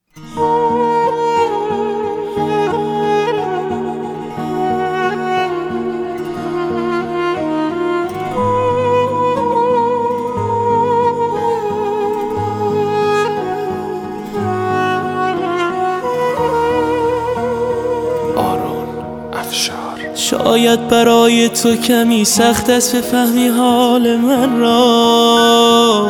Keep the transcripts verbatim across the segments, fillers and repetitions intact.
شاید برای تو کمی سخت است بفهمی حال من را،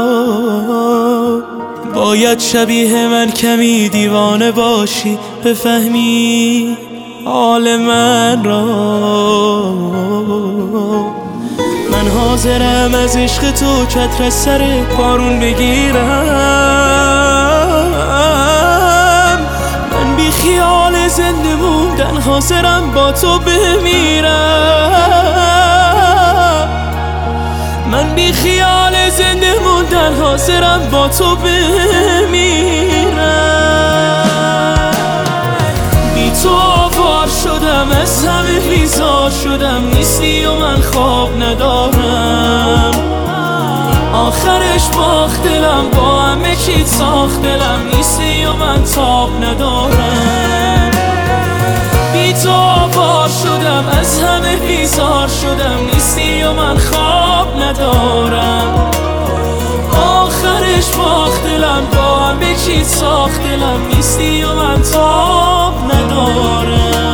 باید شبیه من کمی دیوانه باشی بفهمی حال من را. من حاضرم از عشق تو چتر از سر بارون بگیرم، من بی خیال زنده موندن حاضرم با تو بمیرم، من بی خیال زنده موندن حاضرم با تو بمیرم. بی تو آوار شدم، از همه بیزار شدم، نیستی و من خواب ندارم، آخرش باخت دلم، با همه چیت ساخت دلم، نیستی و من تاب ندارم. بی تو آوار شدم، از همه بیزار شدم، نیستی و من خواب ندارم، آخرش باخت دلم، با همه چیت ساخت دلم، نیستی و من تاب ندارم.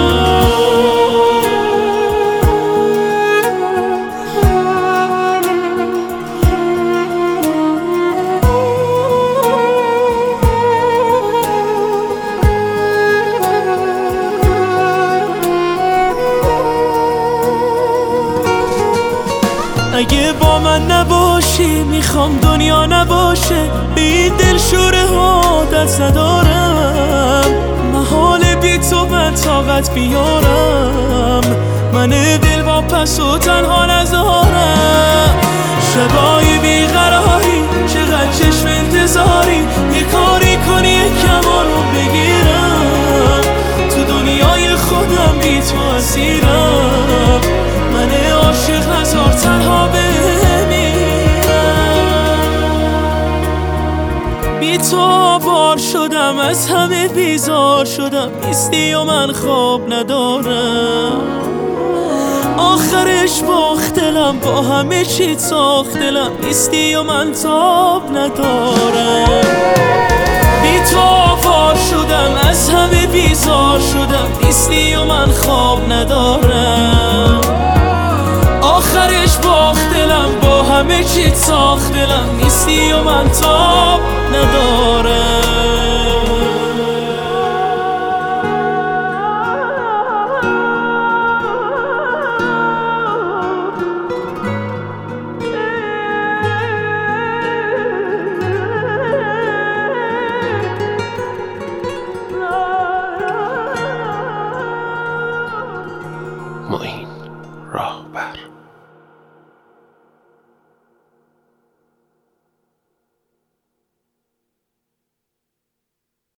اگه با من نباشی میخوام دنیا نباشه، به این دلشوره ها دست ندارم، محال بی تو من طاقت بیارم، من دل با پس و تنها نذارم. شبای بیقراری چقدر چشم انتظاری، یه کاری کنی یه کمارو بگیرم، تو دنیای خودم بی تو اسیرم، من عاشق هزار تنها بمیرم. بی تو آوار شدم، از همه بیزار شدم، نیستی و من خواب ندارم، آخرش باخت دلم، با همه چیت ساخت دلم، نیستی و من تاب ندارم. بی تو آوار شدم، از همه بیزار شدم، نیستی و من خواب ندارم، آخرش باخت دلم، با همه چیت ساخت دلم، نیستی و من تاب ندارم. معین راهبر.